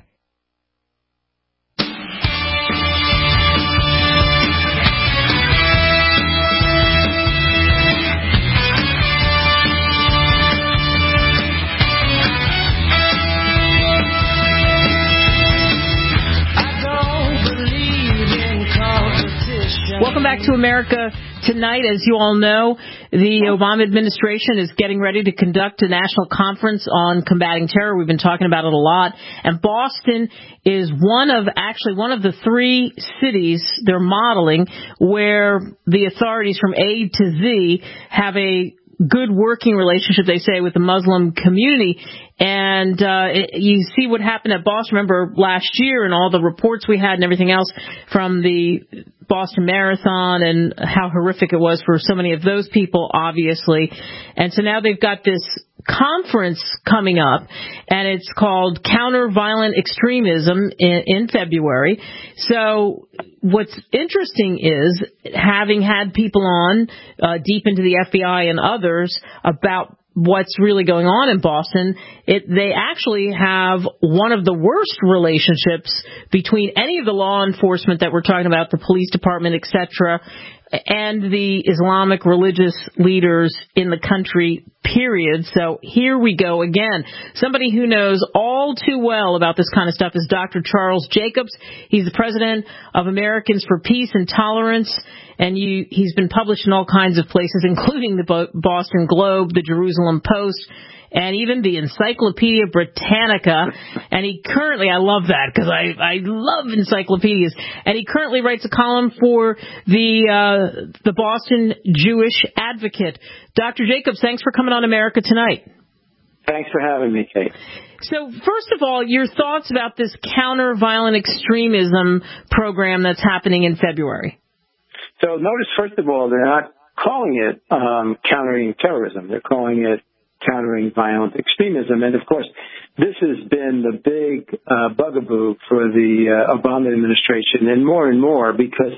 Welcome back to America Tonight. As you all know, the Obama administration is getting ready to conduct a national conference on combating terror. We've been talking about it a lot. And Boston is one of, actually one of the three cities they're modeling where the authorities from A to Z have a good working relationship, they say, with the Muslim community. And uh it, you see what happened at Boston. Remember last year and all the reports we had and everything else from the Boston Marathon and how horrific it was for so many of those people, obviously. And so now they've got this conference coming up, and it's called Counter Violent Extremism in, in February. So what's interesting is, having had people on uh, deep into the F B I and others about what's really going on in Boston, it, they actually have one of the worst relationships between any of the law enforcement that we're talking about, the police department, et cetera, and the Islamic religious leaders in the country, period. So here we go again. Somebody who knows all too well about this kind of stuff is Doctor Charles Jacobs. He's the president of Americans for Peace and Tolerance, and you, he's been published in all kinds of places, including the Boston Globe, the Jerusalem Post, and even the Encyclopedia Britannica. And he currently, I love that because I, I love encyclopedias. And he currently writes a column for the uh, the Boston Jewish Advocate. Doctor Jacobs, thanks for coming on America Tonight. Thanks for having me, Kate. So, first of all, your thoughts about this counter-violent extremism program that's happening in February. So notice, first of all, they're not calling it um, countering terrorism. They're calling it countering violent extremism. And, of course, this has been the big uh, bugaboo for the uh, Obama administration, and more and more, because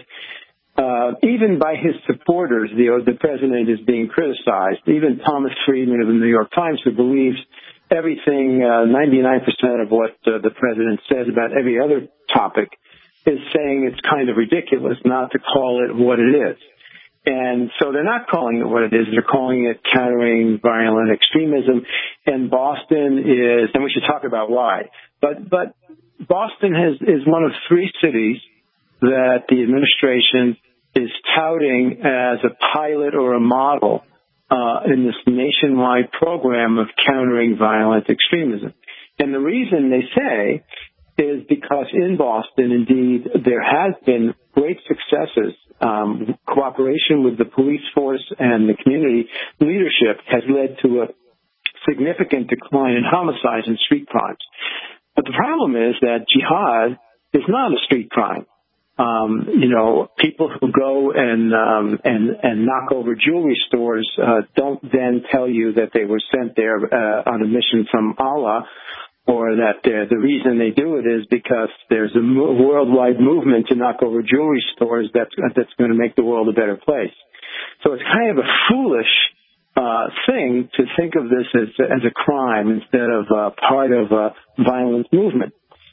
uh, even by his supporters, the, the president is being criticized. Even Thomas Friedman of the New York Times, who believes everything, uh, ninety-nine percent of what uh, the president says about every other topic, is saying it's kind of ridiculous not to call it what it is. And so they're not calling it what it is. They're calling it countering violent extremism. And Boston is, and we should talk about why. But but Boston has is one of three cities that the administration is touting as a pilot or a model uh, in this nationwide program of countering violent extremism. And the reason they say is because in Boston, indeed, there has been great successes. Um, cooperation with the police force and the community leadership has led to a significant decline in homicides and street crimes. But the problem is that jihad is not a street crime. Um, you know, people who go and um, and and knock over jewelry stores uh, don't then tell you that they were sent there uh, on a mission from Allah, or that the reason they do it is because there's a mo- worldwide movement to knock over jewelry stores that's that's going to make the world a better place. So it's kind of a foolish uh, thing to think of this as as a crime instead of uh, part of a violent movement.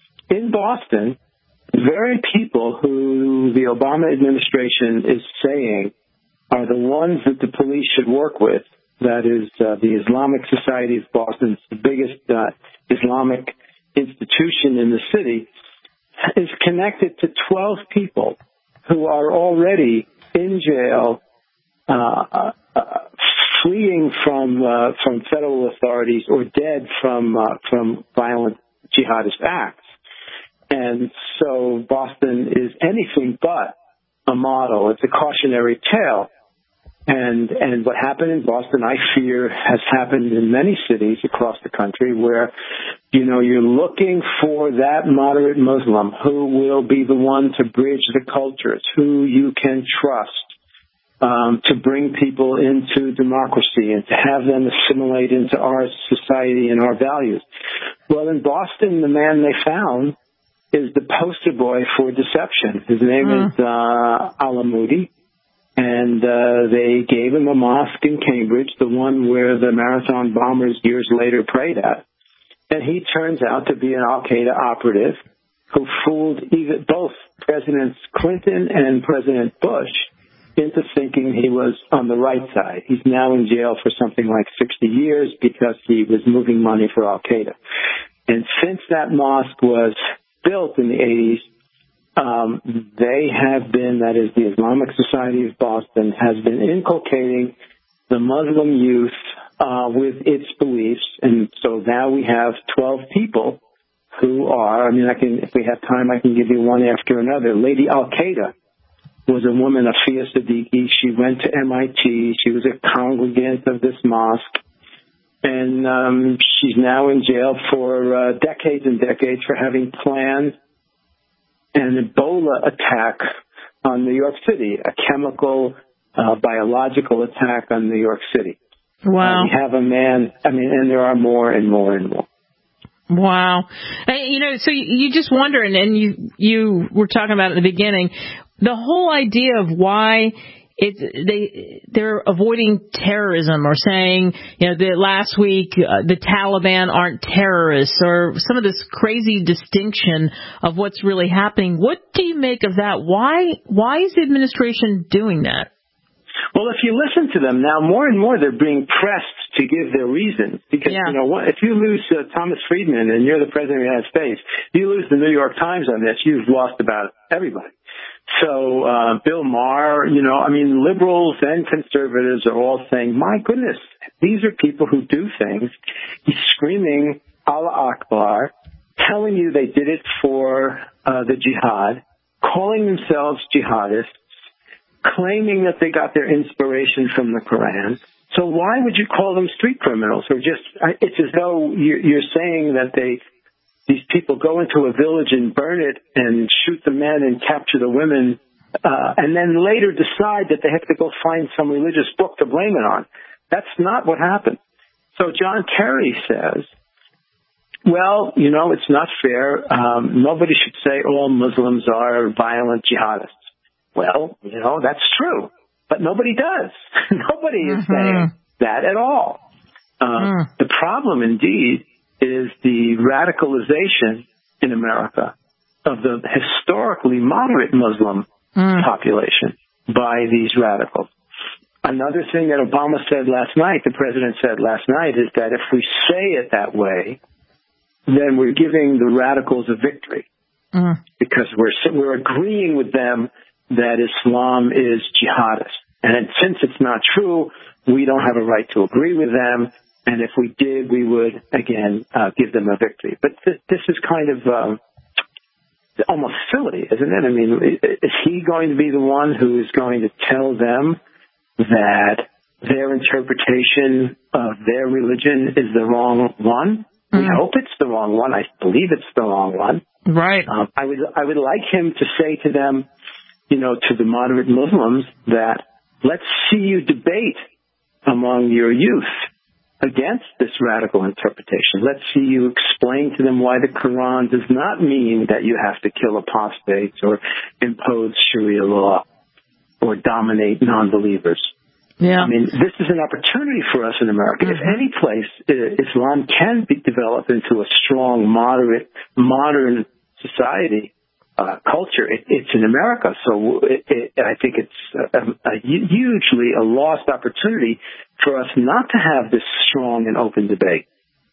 In Boston, the very people who the Obama administration is saying are the ones that the police should work with, that is uh, the Islamic Society of Boston, it's the biggest uh, Islamic institution in the city, is connected to twelve people who are already in jail, uh, uh, fleeing from uh, from federal authorities or dead from uh, from violent jihadist acts. And so Boston is anything but a model. It's a cautionary tale. And and what happened in Boston, I fear, has happened in many cities across the country where, you know, you're looking for that moderate Muslim who will be the one to bridge the cultures, who you can trust um, to bring people into democracy and to have them assimilate into our society and our values. Well, in Boston, the man they found is the poster boy for deception. His name mm. is uh, Alamoudi. And uh, they gave him a mosque in Cambridge, the one where the marathon bombers years later prayed at. And he turns out to be an al-Qaeda operative who fooled even both Presidents Clinton and President Bush into thinking he was on the right side. He's now in jail for something like sixty years because he was moving money for al-Qaeda. And since that mosque was built in the eighties, Um, they have been, that is the Islamic Society of Boston, has been inculcating the Muslim youth uh, with its beliefs. And so now we have twelve people who are, I mean, I can, if we have time, I can give you one after another. Lady Al-Qaeda was a woman, Afia Siddiqui. She went to M I T. She was a congregant of this mosque. And um, she's now in jail for uh, decades and decades for having planned an Ebola attack on New York City, a chemical, uh, biological attack on New York City. Wow. Uh, we have a man, I mean, and there are more and more and more. Wow. You know, so you just wonder, and you, you were talking about at the beginning, the whole idea of why It, they, they're avoiding terrorism or saying, you know, that last week uh, the Taliban aren't terrorists, or some of this crazy distinction of what's really happening. What do you make of that? Why, why is the administration doing that? Well, if you listen to them now, more and more they're being pressed to give their reasons. Because, yeah. you know, if you lose uh, Thomas Friedman and you're the president of the United States, you lose the New York Times on this, you've lost about everybody. So uh, Bill Maher, you know, I mean, liberals and conservatives are all saying, my goodness, These are people who do things. He's screaming Allah Akbar, telling you they did it for uh, the jihad, calling themselves jihadists, claiming that they got their inspiration from the Quran. So why would you call them street criminals? Or just, it's as though you're saying that they, these people go into a village and burn it and shoot the men and capture the women, uh, and then later decide that they have to go find some religious book to blame it on. That's not what happened. So John Kerry says, well, you know, it's not fair. Um, nobody should say all Muslims are violent jihadists. Well, you know, that's true. But nobody does. Nobody is mm-hmm. saying that at all. Uh, mm. The problem, indeed, is the radicalization in America of the historically moderate Muslim mm. population by these radicals. Another thing that Obama said last night, the president said last night, is that if we say it that way, then we're giving the radicals a victory. Mm. Because we're we're agreeing with them that Islam is jihadist. And since it's not true, we don't have a right to agree with them. And if we did, we would, again, uh, give them a victory. But th- this is kind of um, almost silly, isn't it? I mean, is he going to be the one who is going to tell them that their interpretation of their religion is the wrong one? Mm. We hope it's the wrong one. I believe it's the wrong one. Right. Um, I would I would like him to say to them, you know, to the moderate Muslims, that let's see you debate among your youth against this radical interpretation. Let's see you explain to them why the Quran does not mean that you have to kill apostates or impose Sharia law or dominate non-believers. Yeah. I mean, this is an opportunity for us in America. Mm-hmm. If any place uh, Islam can be developed into a strong, moderate, modern society, Uh, culture, it, it's in America. So it, it, I think it's a, a hugely a lost opportunity for us not to have this strong and open debate.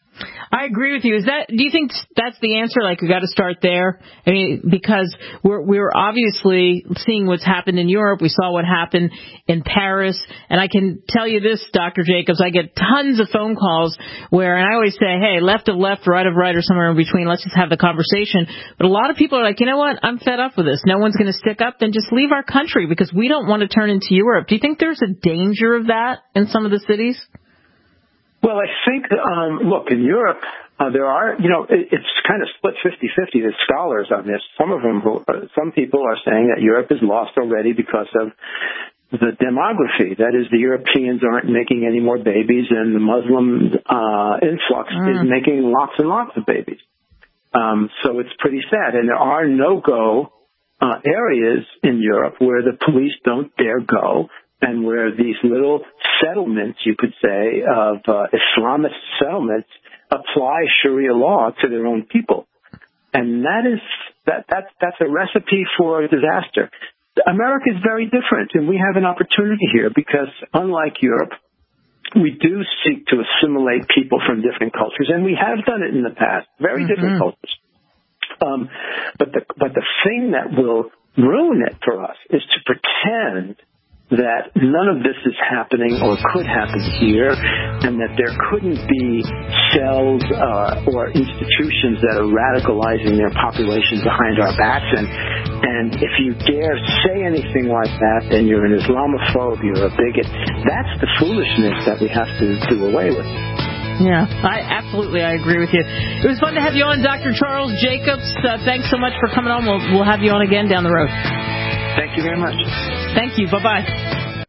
I agree with you. Is that? Do you think that's the answer? Like, we got to start there. I mean, because we're we're obviously seeing what's happened in Europe. We saw what happened in Paris, and I can tell you this, Doctor Jacobs. I get tons of phone calls where, and I always say, hey, left of left, right of right, or somewhere in between. Let's just have the conversation. But a lot of people are like, you know what? I'm fed up with this. No one's going to stick up. Then just leave our country because we don't want to turn into Europe. Do you think there's a danger of that in some of the cities? Well, I think, um, look, in Europe, uh, there are, you know, it, it's kind of split fifty-fifty. There's scholars on this. Some of them, who, uh, some people are saying that Europe is lost already because of the demography. That is, the Europeans aren't making any more babies, and the Muslim uh, influx mm. is making lots and lots of babies. Um, so it's pretty sad. And there are no-go uh, areas in Europe where the police don't dare go, and where these little settlements, you could say, of uh, Islamist settlements apply Sharia law to their own people. And that is, that, that, that's a recipe for disaster. America is very different, and we have an opportunity here because, unlike Europe, we do seek to assimilate people from different cultures, and we have done it in the past, very mm-hmm. different cultures. Um, but the, but the thing that will ruin it for us is to pretend that none of this is happening or could happen here, and that there couldn't be cells uh, or institutions that are radicalizing their population behind our backs. And, and if you dare say anything like that, then you're an Islamophobe, you're a bigot. That's the foolishness that we have to do away with. Yeah, I absolutely, I agree with you. It was fun to have you on, Doctor Charles Jacobs. Uh, thanks so much for coming on. We'll, we'll have you on again down the road. Thank you very much. Thank you. Bye-bye.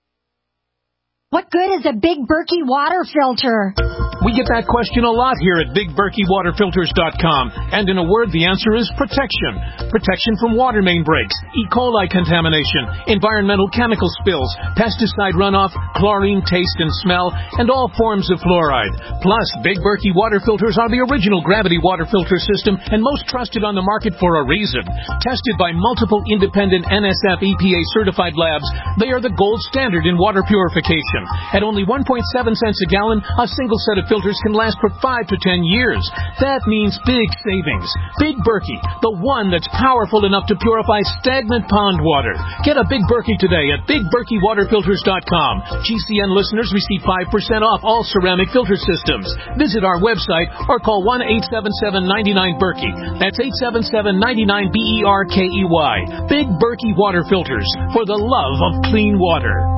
What good is a Big Berkey water filter? We get that question a lot here at Big Berkey Water Filters dot com. And in a word, the answer is protection. Protection from water main breaks, E. coli contamination, environmental chemical spills, pesticide runoff, chlorine taste and smell, and all forms of fluoride. Plus, Big Berkey water filters are the original gravity water filter system and most trusted on the market for a reason. Tested by multiple independent N S F E P A certified labs, they are the gold standard in water purification. At only one point seven cents a gallon, a single set of filters can last for five to ten years. That means big savings. Big Berkey, the one that's powerful enough to purify stagnant pond water. Get a Big Berkey today at big berkey water filters dot com. G C N listeners receive five percent off all ceramic filter systems. Visit our website or call one eight seven seven, nine nine, Berkey. That's eight seven seven, nine nine, B E R K E Y. Big Berkey Water Filters, for the love of clean water.